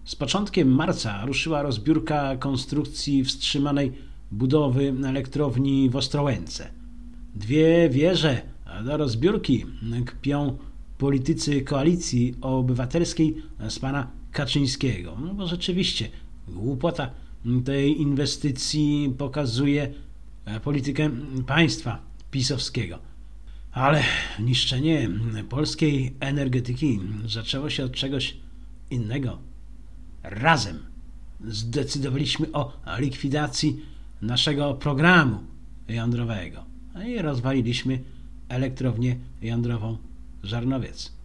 Z początkiem marca ruszyła rozbiórka konstrukcji wstrzymanej budowy elektrowni w Ostrołęce. 2 wieże do rozbiórki kpią politycy Koalicji Obywatelskiej z pana Kaczyńskiego. No bo rzeczywiście głupota tej inwestycji pokazuje politykę państwa pisowskiego. Ale niszczenie polskiej energetyki zaczęło się od czegoś innego. Razem zdecydowaliśmy o likwidacji naszego programu jądrowego i rozwaliliśmy elektrownię jądrową Żarnowiec.